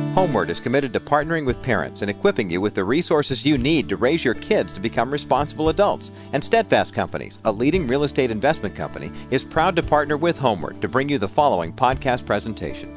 Homeward is committed to partnering with parents and equipping you with the resources you need to raise your kids to become responsible adults. And Steadfast Companies, a leading real estate investment company, is proud to partner with Homeward to bring you the following podcast presentation.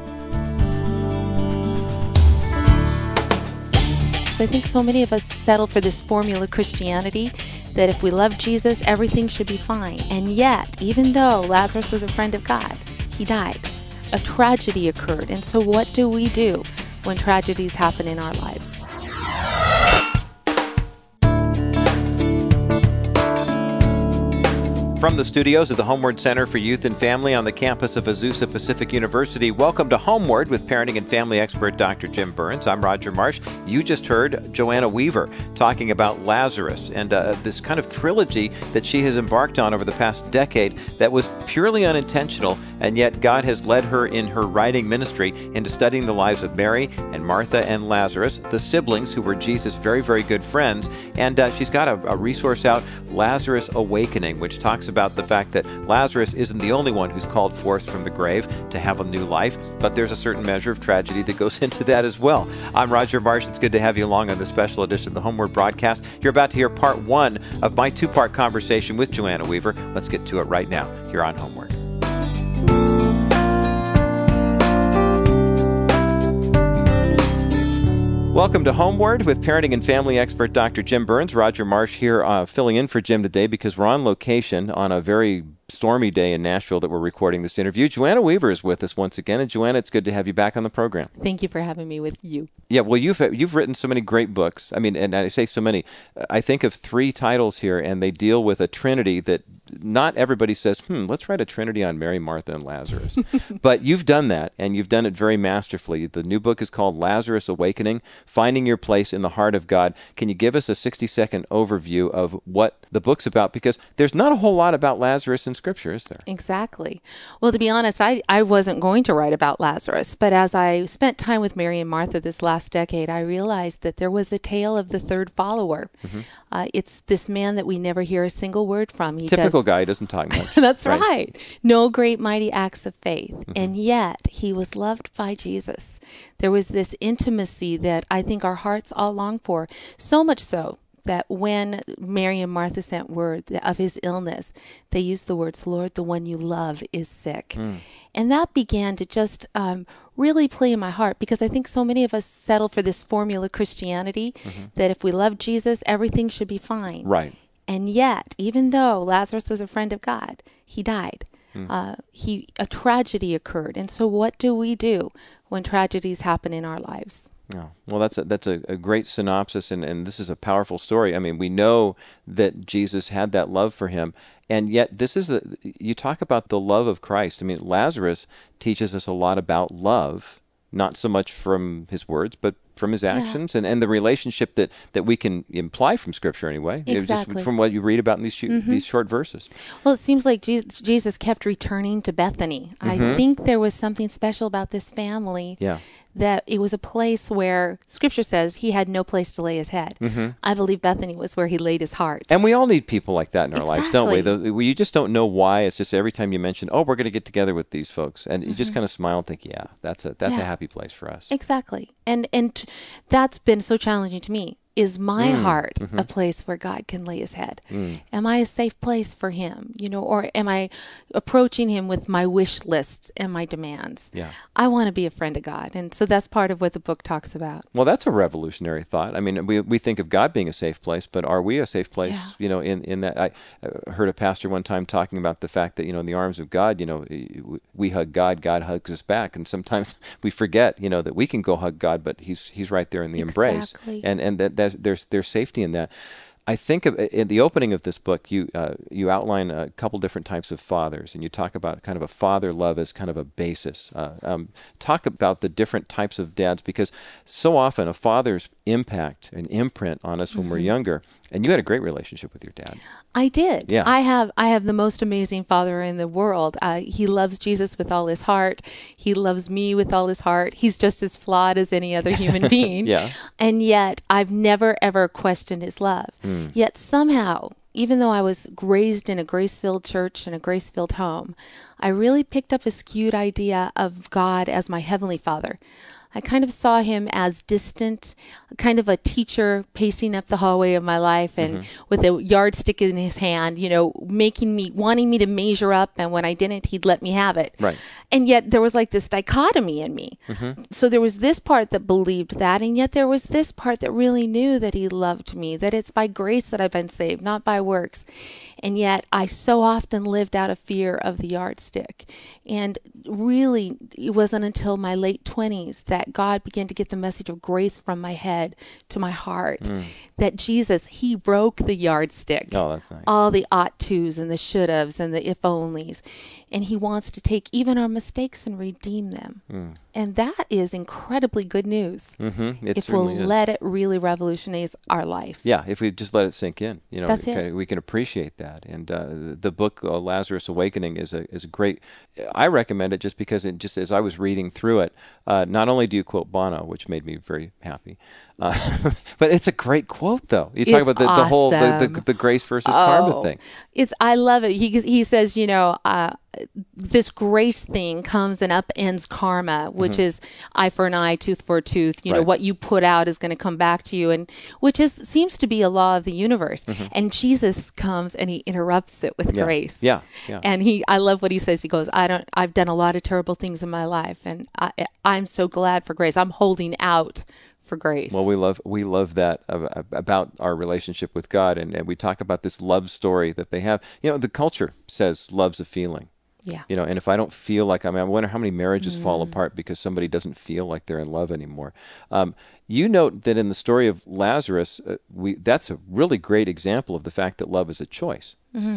I think so many of us settle for this formula Christianity that if we love Jesus, everything should be fine. And yet, even though Lazarus was a friend of God, he died. A tragedy occurred. And so what do we do when tragedies happen in our lives? From the studios of the Homeward Center for Youth and Family on the campus of Azusa Pacific University, welcome to Homeward with parenting and family expert Dr. Jim Burns. I'm Roger Marsh. You just heard Joanna Weaver talking about Lazarus and this kind of trilogy that she has embarked on over the past decade that was purely unintentional, and yet God has led her in her writing ministry into studying the lives of Mary and Martha and Lazarus, the siblings who were Jesus' very, very good friends. And she's got a resource out, Lazarus Awakening, which talks about the fact that Lazarus isn't the only one who's called forth from the grave to have a new life, but there's a certain measure of tragedy that goes into that as well. I'm Roger Marsh. It's good to have you along on this special edition of the Homeward broadcast. You're about to hear part one of my two-part conversation with Joanna Weaver. Let's get to it right now here on Homeward. Welcome to Homeward with parenting and family expert Dr. Jim Burns. Roger Marsh here filling in for Jim today because we're on location on a very stormy day in Nashville that we're recording this interview. Joanna Weaver is with us once again. And Joanna, it's good to have you back on the program. Thank you for having me with you. Yeah, well, you've written so many great books. I mean, and I say so many. I think of three titles here, and they deal with a trinity that not everybody says, let's write a trinity on Mary, Martha, and Lazarus. But you've done that, and you've done it very masterfully. The new book is called Lazarus Awakening, Finding Your Place in the Heart of God. Can you give us a 60-second overview of what the book's about? Because there's not a whole lot about Lazarus in Scripture, is there? Exactly. Well, to be honest, I wasn't going to write about Lazarus, but as I spent time with Mary and Martha this last decade, I realized that there was a tale of the third follower. It's this man that we never hear a single word from. Typical guy, doesn't talk much. That's right. No great mighty acts of faith. And yet he was loved by Jesus. There was this intimacy that I think our hearts all long for, so much so that when Mary and Martha sent word of his illness, they used the words, "Lord, the one you love is sick." And that began to just really play in my heart, because I think so many of us settle for this formula Christianity that if we love Jesus, everything should be fine. Right. And yet, even though Lazarus was a friend of God, he died. A tragedy occurred. And so what do we do when tragedies happen in our lives? Oh, well, that's a great synopsis, and this is a powerful story. I mean, we know that Jesus had that love for him, and yet you talk about the love of Christ. I mean, Lazarus teaches us a lot about love, not so much from his words, but from his actions and the relationship that we can imply from Scripture anyway. Exactly. Just from what you read about in these short verses. Well, it seems like Jesus kept returning to Bethany. I think there was something special about this family. Yeah. That it was a place where Scripture says he had no place to lay his head. I believe Bethany was where he laid his heart. And we all need people like that in our lives, don't we? You just don't know why. It's just every time you mention, we're going to get together with these folks, and you just kind of smile and think, that's a happy place for us. Exactly. And that's been so challenging to me. Is my heart a place where God can lay his head? Am I a safe place for him? Or am I approaching him with my wish lists and my demands? Yeah. I want to be a friend of God. And so that's part of what the book talks about. Well, that's a revolutionary thought. I mean, we think of God being a safe place, but are we a safe place? Yeah. In that, I heard a pastor one time talking about the fact that, in the arms of God, we hug God, God hugs us back. And sometimes we forget, that we can go hug God, but he's right there in the embrace. And that there's safety in that. I think in the opening of this book, you outline a couple different types of fathers, and you talk about kind of a father love as kind of a basis. Talk about the different types of dads, because so often a father's impact and imprint on us when we're younger. And you had a great relationship with your dad. I did. Yeah. I have the most amazing father in the world. He loves Jesus with all his heart. He loves me with all his heart. He's just as flawed as any other human being. Yeah. And yet I've never, ever questioned his love. Yet somehow, even though I was raised in a grace-filled church and a grace-filled home, I really picked up a skewed idea of God as my heavenly father. I kind of saw him as distant, kind of a teacher pacing up the hallway of my life and with a yardstick in his hand, wanting me to measure up. And when I didn't, he'd let me have it. Right. And yet there was like this dichotomy in me. So there was this part that believed that, and yet there was this part that really knew that he loved me, that it's by grace that I've been saved, not by works. And yet I so often lived out of fear of the yardstick. And really, it wasn't until my late 20s that God began to get the message of grace from my head to my heart. That Jesus, he broke the yardstick. Oh, that's nice. All the ought tos and the should haves and the if onlys. And he wants to take even our mistakes and redeem them. And that is incredibly good news. If we'll let it really revolutionize our lives. Yeah, if we just let it sink in, That's it. we can appreciate that. And the book Lazarus Awakening is a great. I recommend it just because just as I was reading through it, not only do you quote Bono, which made me very happy, but it's a great quote though. You talk about the whole the grace versus karma thing. I love it. He says, this grace thing comes and upends karma, which is eye for an eye, tooth for a tooth. Right. What you put out is going to come back to you, and which seems to be a law of the universe. And Jesus comes and he interrupts it with grace. Yeah. And I love what he says. He goes, I've done a lot of terrible things in my life, and I'm so glad for grace. I'm holding out for grace. Well, we love that about our relationship with God, and we talk about this love story that they have. The culture says love's a feeling. Yeah. And if I don't feel like I wonder how many marriages fall apart because somebody doesn't feel like they're in love anymore. You note that in the story of Lazarus, that's a really great example of the fact that love is a choice.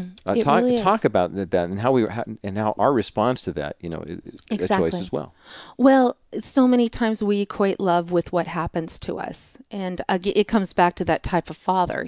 Talk about that and how our response to that, is a choice as well. Well, so many times we equate love with what happens to us, and it comes back to that type of father.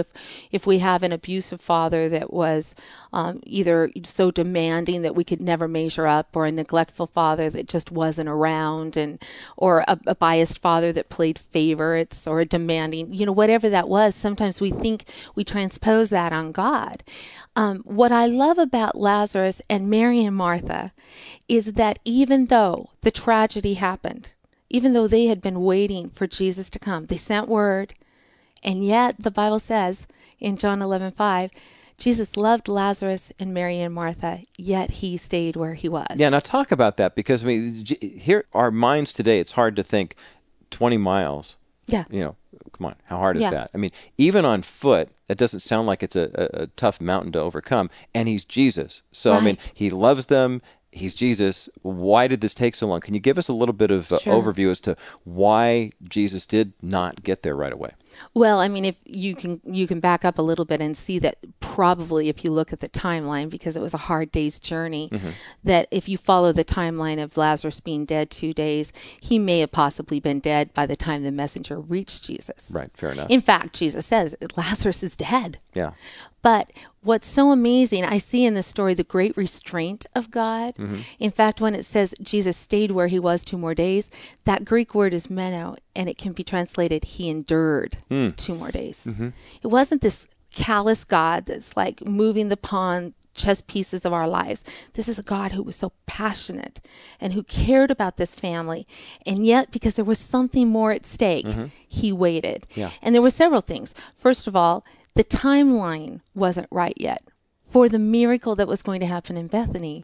If we have an abusive father that was either so demanding that we could never measure up, or a neglectful father that just wasn't around, or a biased father that played favorites, or a demanding, whatever that was. Sometimes we think we transpose that on God. What I love about Lazarus and Mary and Martha is that even though the tragedy happened, even though they had been waiting for Jesus to come, they sent word, and yet the Bible says in John 11:5, Jesus loved Lazarus and Mary and Martha, yet he stayed where he was. Yeah, now talk about that, because here our minds today, it's hard to think 20 miles. Yeah. Come on, how hard is that? Even on foot, it doesn't sound like it's a tough mountain to overcome. And he's Jesus. So, Right. he loves them. He's Jesus. Why did this take so long? Can you give us a little bit of overview as to why Jesus did not get there right away? Well, if you can back up a little bit and see that probably if you look at the timeline, because it was a hard day's journey, that if you follow the timeline of Lazarus being dead 2 days, he may have possibly been dead by the time the messenger reached Jesus. Right, fair enough. In fact, Jesus says Lazarus is dead. Yeah. But what's so amazing, I see in this story the great restraint of God. In fact, when it says Jesus stayed where he was 2 more days, that Greek word is meno, and it can be translated he endured 2 more days. It wasn't this callous God that's like moving the pawn chess pieces of our lives. This is a God who was so passionate and who cared about this family. And yet, because there was something more at stake, he waited. Yeah. And there were several things. First of all, the timeline wasn't right yet for the miracle that was going to happen in Bethany.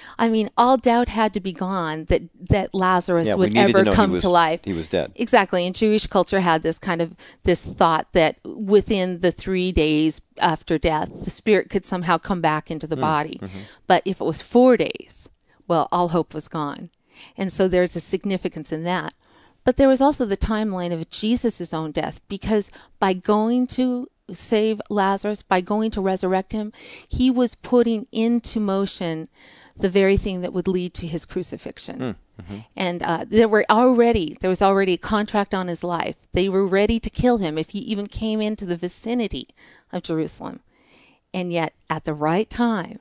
All doubt had to be gone that Lazarus would ever come to life. He was dead. Exactly. And Jewish culture had this thought that within the 3 days after death, the spirit could somehow come back into the body. But if it was 4 days, well, all hope was gone. And so there's a significance in that. But there was also the timeline of Jesus' own death, because by going to save Lazarus, by going to resurrect him, he was putting into motion the very thing that would lead to his crucifixion. And there was already a contract on his life. They were ready to kill him if he even came into the vicinity of Jerusalem. And yet at the right time,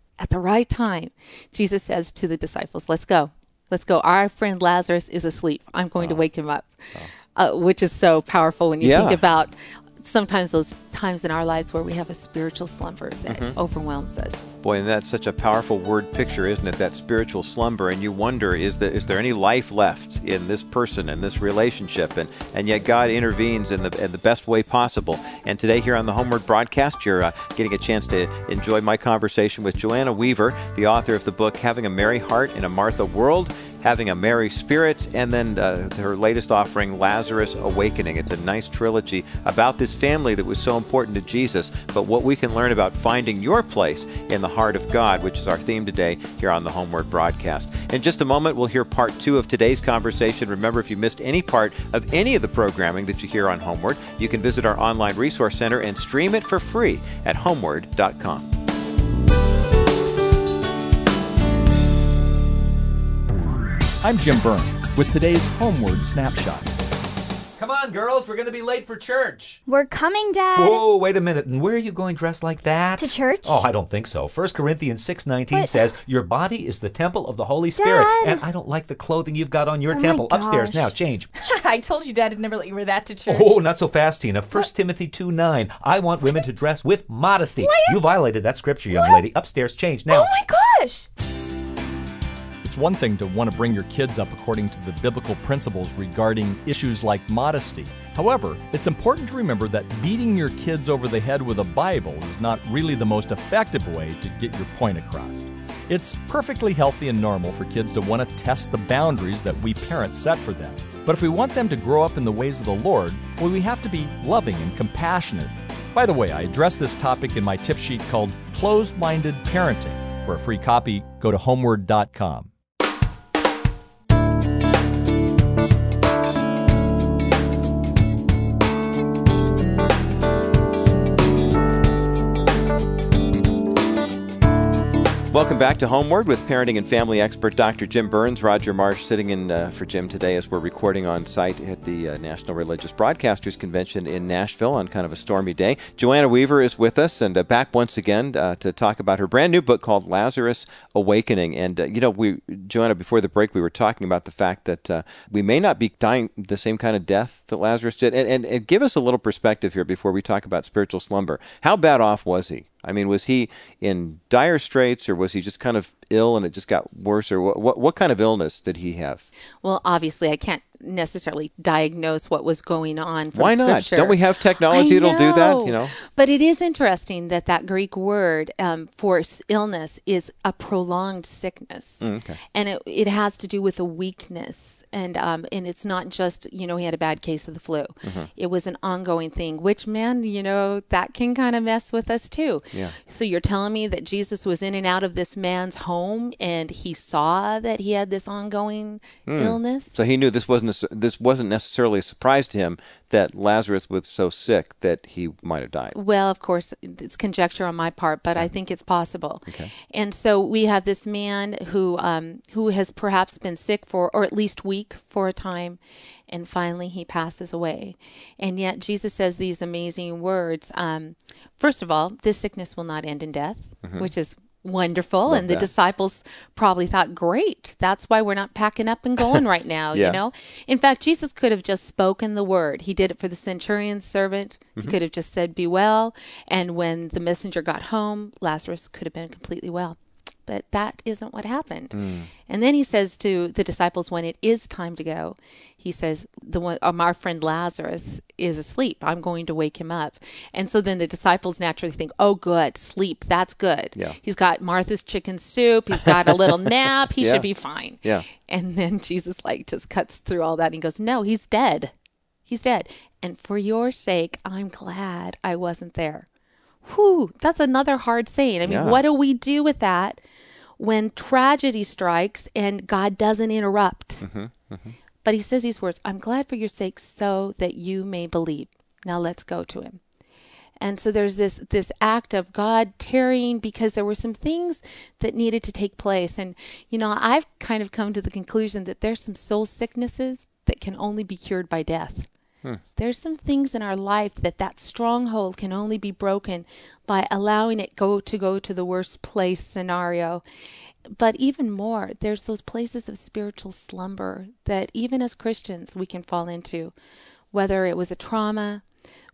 Jesus says to the disciples, let's go. Our friend Lazarus is asleep. I'm going to wake him up, which is so powerful when you think about sometimes those times in our lives where we have a spiritual slumber that overwhelms us. Boy, and that's such a powerful word picture, isn't it? That spiritual slumber, and you wonder, is there any life left in this person and this relationship? And yet God intervenes in the best way possible. And today here on the Homeward broadcast, you're getting a chance to enjoy my conversation with Joanna Weaver, the author of the book Having a Merry Heart in a Martha World, Having a Merry Spirit, and then her latest offering, Lazarus Awakening. It's a nice trilogy about this family that was so important to Jesus, but what we can learn about finding your place in the heart of God, which is our theme today here on the Homeward broadcast. In just a moment, we'll hear part 2 of today's conversation. Remember, if you missed any part of any of the programming that you hear on Homeward, you can visit our online resource center and stream it for free at homeward.com. I'm Jim Burns with today's Homeward Snapshot. Come on, girls, we're going to be late for church. We're coming, Dad. Whoa, wait a minute. And where are you going dressed like that? To church? Oh, I don't think so. 1 Corinthians 6:19 says, your body is the temple of the Holy Spirit. Dad. And I don't like the clothing you've got on your Oh, temple. my Upstairs gosh. now, change. I told you Dad would never let you wear that to church. Oh, not so fast, Tina. 1 Timothy 2:9. I want women to dress with modesty. You violated that scripture, young lady. Upstairs, change now. Oh my gosh! It's one thing to want to bring your kids up according to the biblical principles regarding issues like modesty. However, it's important to remember that beating your kids over the head with a Bible is not really the most effective way to get your point across. It's perfectly healthy and normal for kids to want to test the boundaries that we parents set for them. But if we want them to grow up in the ways of the Lord, well, we have to be loving and compassionate. By the way, I address this topic in my tip sheet called Closed-Minded Parenting. For a free copy, go to homeward.com. Welcome back to Homeward with parenting and family expert Dr. Jim Burns. Roger Marsh sitting in for Jim today as we're recording on site at the National Religious Broadcasters Convention in Nashville on kind of a stormy day. Joanna Weaver is with us and back once again to talk about her brand new book called Lazarus Awakening. And, Joanna, before the break, we were talking about the fact that we may not be dying the same kind of death that Lazarus did. And give us a little perspective here before we talk about spiritual slumber. How bad off was he? I mean, was he in dire straits, or was he just kind of ill and it just got worse, or what kind of illness did he have? Well, obviously, I can't necessarily diagnose what was going on from Why not? Scripture. Don't we have technology that'll do that? You know, But it is interesting that Greek word for illness is a prolonged sickness, okay. and it has to do with a weakness, and it's not just he had a bad case of the flu. It was an ongoing thing, which that can kind of mess with us too. Yeah. So you're telling me that Jesus was in and out of this man's home, and he saw that he had this ongoing illness. So he knew this wasn't necessarily a surprise to him that Lazarus was so sick that he might have died. Well, of course, it's conjecture on my part, but I think it's possible. Okay. And so we have this man who has perhaps been sick or at least weak for a time, and finally he passes away. And yet Jesus says these amazing words. First of all, this sickness will not end in death, which is wonderful. Love and the that. disciples probably thought, great, that's why we're not packing up and going right now. Yeah. In fact, Jesus could have just spoken the word. He did it for the centurion's servant. He could have just said, be well. And when the messenger got home, Lazarus could have been completely well. But that isn't what happened. And then he says to the disciples, when it is time to go, he says, our friend Lazarus is asleep. I'm going to wake him up. And so then the disciples naturally think, oh, good, sleep, that's good. Yeah. He's got Martha's chicken soup. He's got a little nap. He Yeah. should be fine. Yeah. And then Jesus just cuts through all that and he goes, no, he's dead. He's dead. And for your sake, I'm glad I wasn't there. Whew, that's another hard saying. I mean, Yeah. what do we do with that when tragedy strikes and God doesn't interrupt? But he says these words, I'm glad for your sake so that you may believe. Now let's go to him. And so there's this act of God tarrying because there were some things that needed to take place. And, I've kind of come to the conclusion that there's some soul sicknesses that can only be cured by death. There's some things in our life that stronghold can only be broken by allowing it go to the worst place scenario. But even more, there's those places of spiritual slumber that even as Christians we can fall into, whether it was a trauma,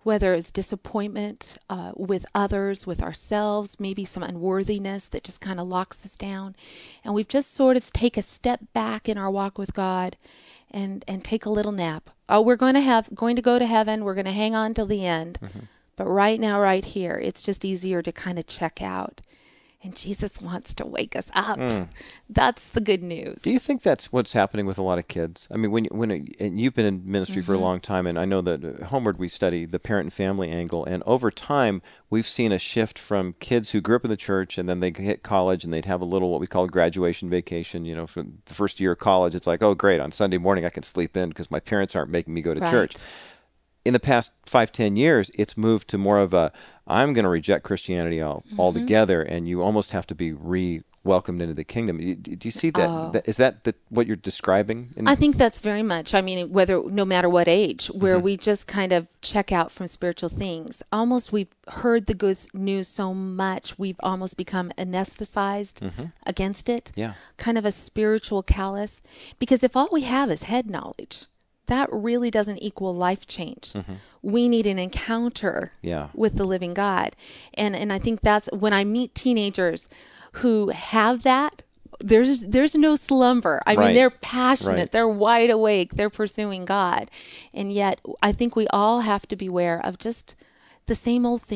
whether it's disappointment with others, with ourselves, maybe some unworthiness that just kind of locks us down. And we've just sort of take a step back in our walk with God and take a little nap. Oh, we're going to go to heaven. We're going to hang on till the end. But right now, right here, it's just easier to kind of check out. And Jesus wants to wake us up. That's the good news. Do you think that's what's happening with a lot of kids? I mean, and you've been in ministry for a long time, and I know that at Homeward we study the parent and family angle, and over time we've seen a shift from kids who grew up in the church and then they hit college and they'd have a little what we call graduation vacation. For the first year of college, it's like, oh, great, on Sunday morning I can sleep in because my parents aren't making me go to church. In the past 5-10 years, it's moved to more of a, I'm going to reject Christianity altogether, and you almost have to be welcomed into the kingdom. Do you see that? Is that what you're describing? I think that's very much. I mean, no matter what age, where we just kind of check out from spiritual things. Almost we've heard the good news so much, we've almost become anesthetized against it. Yeah. Kind of a spiritual callous. Because if all we have is head knowledge, that really doesn't equal life change. We need an encounter with the living God. And I think that's when I meet teenagers who have that, there's no slumber. I mean, they're passionate, they're wide awake, they're pursuing God. And yet I think we all have to beware of just the same old,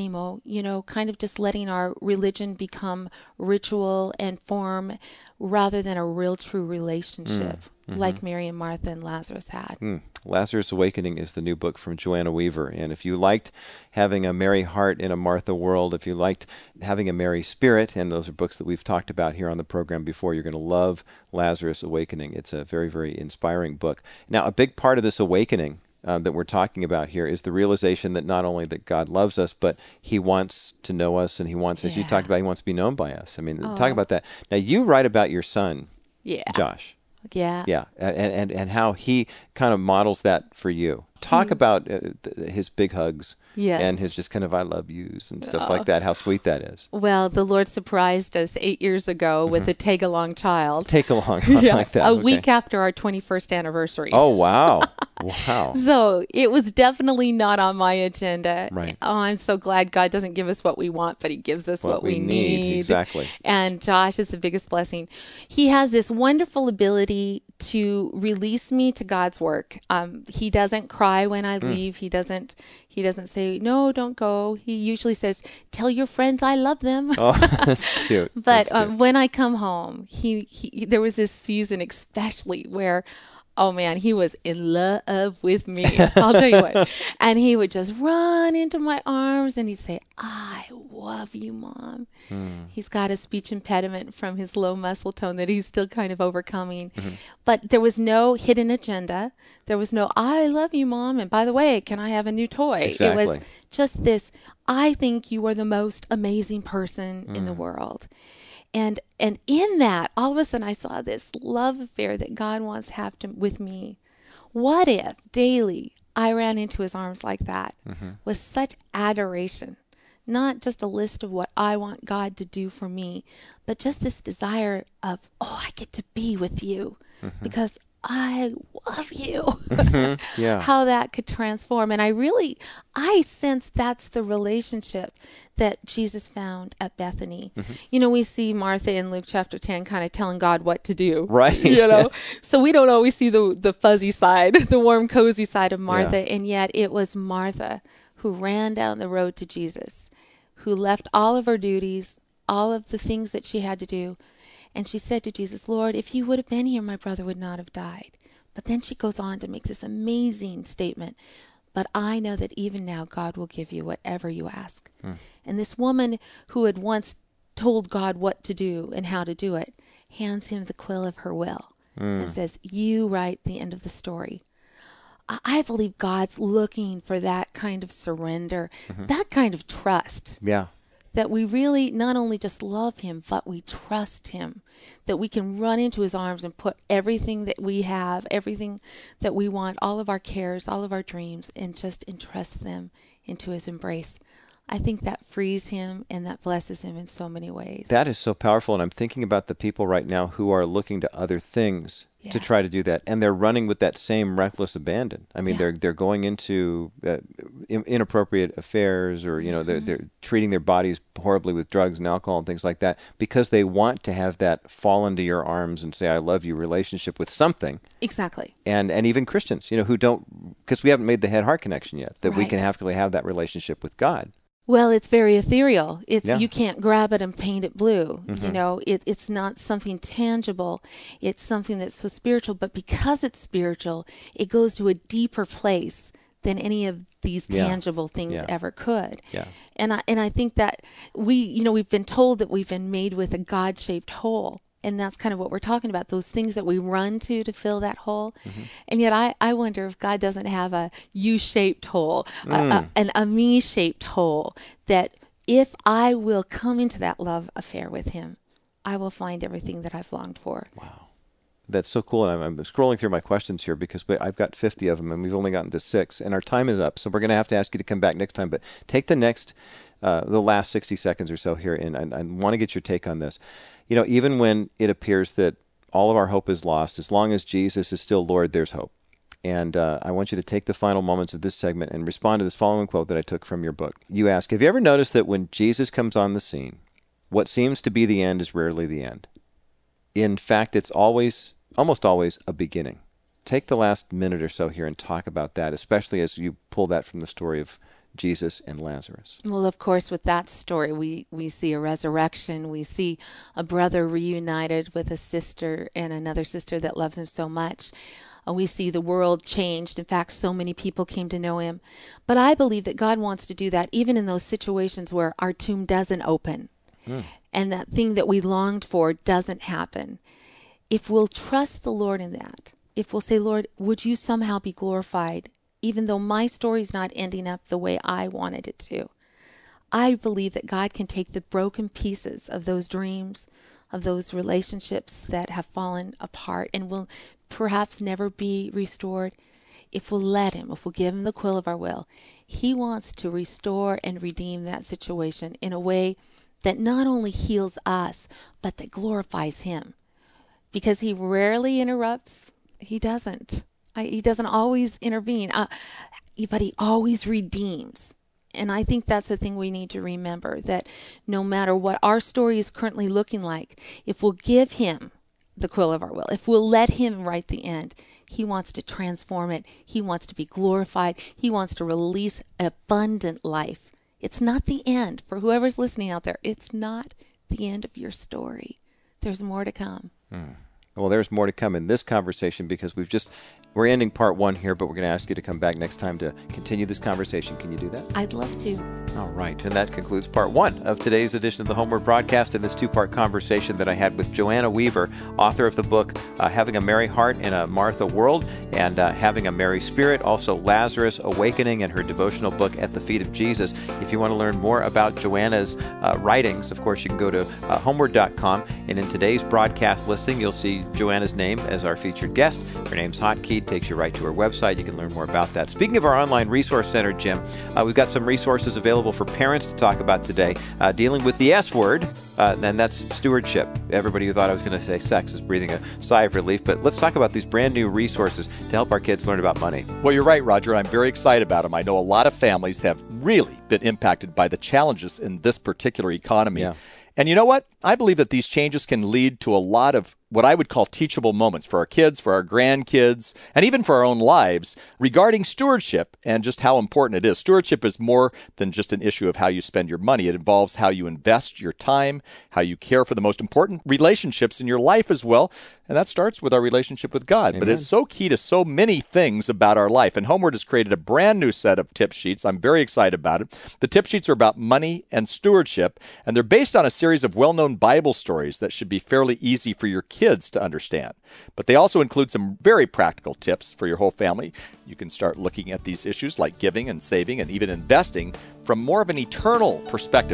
kind of just letting our religion become ritual and form rather than a real true relationship. Like Mary and Martha and Lazarus had. Lazarus Awakening is the new book from Joanna Weaver. And if you liked having a Mary heart in a Martha world, if you liked having a Mary spirit, and those are books that we've talked about here on the program before, you're going to love Lazarus Awakening. It's a very, very inspiring book. Now, a big part of this awakening that we're talking about here is the realization that not only that God loves us, but he wants to know us, and he wants, as you talked about, he wants to be known by us. I mean, talk about that. Now, you write about your son, Josh. Yeah, and how he kind of models that for you. Talk about his big hugs and his just kind of I love yous and stuff like that, how sweet that is. Well, the Lord surprised us 8 years ago with a take-along child. Take-along, like that. A week after our 21st anniversary. Oh, wow. Wow. So it was definitely not on my agenda. Right. Oh, I'm so glad God doesn't give us what we want, but he gives us what we need. Exactly. And Josh is the biggest blessing. He has this wonderful ability to release me to God's work. He doesn't cry when I leave. He doesn't say, no, don't go. He usually says, tell your friends I love them. Oh, that's cute. But when I come home, he there was this season especially where, oh man, he was in love with me. I'll tell you what. And he would just run into my arms and he'd say, I love you, Mom. He's got a speech impediment from his low muscle tone that he's still kind of overcoming. But there was no hidden agenda. There was no, I love you, Mom. And by the way, can I have a new toy? Exactly. It was just this, I think you are the most amazing person in the world. And in that, all of a sudden I saw this love affair that God wants to have with me. What if daily I ran into his arms like that with such adoration? Not just a list of what I want God to do for me, but just this desire of, I get to be with you because I love you. How that could transform. And I sense that's the relationship that Jesus found at Bethany. We see Martha in Luke chapter 10 kind of telling God what to do. Right. So we don't always see the fuzzy side, the warm, cozy side of Martha. And yet it was Martha who ran down the road to Jesus, who left all of her duties, all of the things that she had to do. And she said to Jesus, Lord, if you would have been here, my brother would not have died. But then she goes on to make this amazing statement. But I know that even now God will give you whatever you ask. And this woman who had once told God what to do and how to do it hands him the quill of her will and says, you write the end of the story. I believe God's looking for that kind of surrender, that kind of trust. Yeah. That we really not only just love him, but we trust him. That we can run into his arms and put everything that we have, everything that we want, all of our cares, all of our dreams, and just entrust them into his embrace. I think that frees him and that blesses him in so many ways. That is so powerful. And I'm thinking about the people right now who are looking to other things to try to do that. And they're running with that same reckless abandon. I mean, they're going into inappropriate affairs, or, they're treating their bodies horribly with drugs and alcohol and things like that, because they want to have that fall into your arms and say, I love you relationship with something. Exactly. And even Christians, who don't, because we haven't made the head-heart connection yet, that we can actually have that relationship with God. Well, it's very ethereal. You can't grab it and paint it blue. It's not something tangible. It's something that's so spiritual. But because it's spiritual, it goes to a deeper place than any of these tangible things ever could. Yeah. And I think that we've been told that we've been made with a God-shaped hole. And that's kind of what we're talking about, those things that we run to fill that hole. And yet I wonder if God doesn't have a U-shaped hole, a me-shaped hole, that if I will come into that love affair with him, I will find everything that I've longed for. Wow. That's so cool. And I'm scrolling through my questions here because I've got 50 of them and we've only gotten to 6. And our time is up. So we're going to have to ask you to come back next time. But take the last 60 seconds or so here. And I want to get your take on this. Even when it appears that all of our hope is lost, as long as Jesus is still Lord, there's hope. And I want you to take the final moments of this segment and respond to this following quote that I took from your book. You ask, have you ever noticed that when Jesus comes on the scene, what seems to be the end is rarely the end? In fact, it's almost always a beginning. Take the last minute or so here and talk about that, especially as you pull that from the story of Jesus and Lazarus. Well, of course, with that story, we see a resurrection. We see a brother reunited with a sister and another sister that loves him so much. We see the world changed. In fact, so many people came to know him. But I believe that God wants to do that even in those situations where our tomb doesn't open and that thing that we longed for doesn't happen. If we'll trust the Lord in that, if we'll say, Lord, would you somehow be glorified even though my story's not ending up the way I wanted it to? I believe that God can take the broken pieces of those dreams, of those relationships that have fallen apart and will perhaps never be restored. If we'll let him, if we'll give him the quill of our will, he wants to restore and redeem that situation in a way that not only heals us, but that glorifies him. Because he rarely interrupts. He doesn't. He doesn't always intervene, but he always redeems. And I think that's the thing we need to remember, that no matter what our story is currently looking like, if we'll give him the quill of our will, if we'll let him write the end, he wants to transform it. He wants to be glorified. He wants to release an abundant life. It's not the end. For whoever's listening out there, it's not the end of your story. There's more to come. Well, there's more to come in this conversation because we're ending part 1 here, but we're going to ask you to come back next time to continue this conversation. Can you do that? I'd love to. All right. And that concludes part 1 of today's edition of the Homeward Broadcast and this 2-part conversation that I had with Joanna Weaver, author of the book, Having a Mary Heart in a Martha World, and Having a Mary Spirit, also Lazarus Awakening, and her devotional book, At the Feet of Jesus. If you want to learn more about Joanna's writings, of course, you can go to homeward.com, and in today's broadcast listing, you'll see Joanna's name as our featured guest. Her name's hotkeyed, takes you right to her website. You can learn more about that. Speaking of our online resource center, Jim, we've got some resources available for parents to talk about today, dealing with the S word, and that's stewardship. Everybody who thought I was going to say sex is breathing a sigh of relief, but let's talk about these brand new resources to help our kids learn about money. Well, you're right, Roger. I'm very excited about them. I know a lot of families have really been impacted by the challenges in this particular economy. Yeah. And you know what? I believe that these changes can lead to a lot of what I would call teachable moments for our kids, for our grandkids, and even for our own lives regarding stewardship and just how important it is. Stewardship is more than just an issue of how you spend your money. It involves how you invest your time, how you care for the most important relationships in your life as well. And that starts with our relationship with God. Amen. But it's so key to so many things about our life. And Homeward has created a brand new set of tip sheets. I'm very excited about it. The tip sheets are about money and stewardship, and they're based on a series of well-known Bible stories that should be fairly easy for your kids to understand. But they also include some very practical tips for your whole family. You can start looking at these issues like giving and saving and even investing from more of an eternal perspective.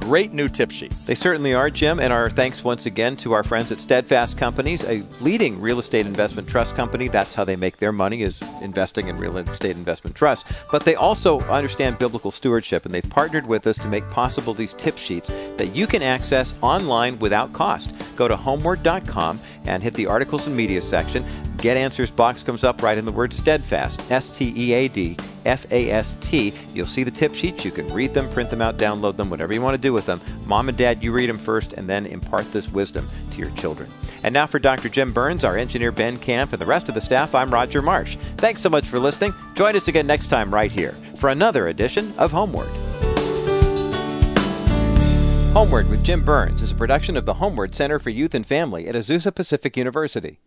great new tip sheets. They certainly are, Jim, and our thanks once again to our friends at Steadfast Companies, a leading real estate investment trust company. That's how they make their money, is investing in real estate investment trusts. But they also understand biblical stewardship, and they've partnered with us to make possible these tip sheets that you can access online without cost. Go to homeward.com and hit the Articles and Media section. Get Answers box comes up right in the word Steadfast, STEADFAST. You'll see the tip sheets. You can read them, print them out, download them, whatever you want to do with them. Mom and Dad, you read them first and then impart this wisdom to your children. And now for Dr. Jim Burns, our engineer Ben Camp, and the rest of the staff, I'm Roger Marsh. Thanks so much for listening. Join us again next time right here for another edition of Homeward. Homeward with Jim Burns is a production of the Homeward Center for Youth and Family at Azusa Pacific University.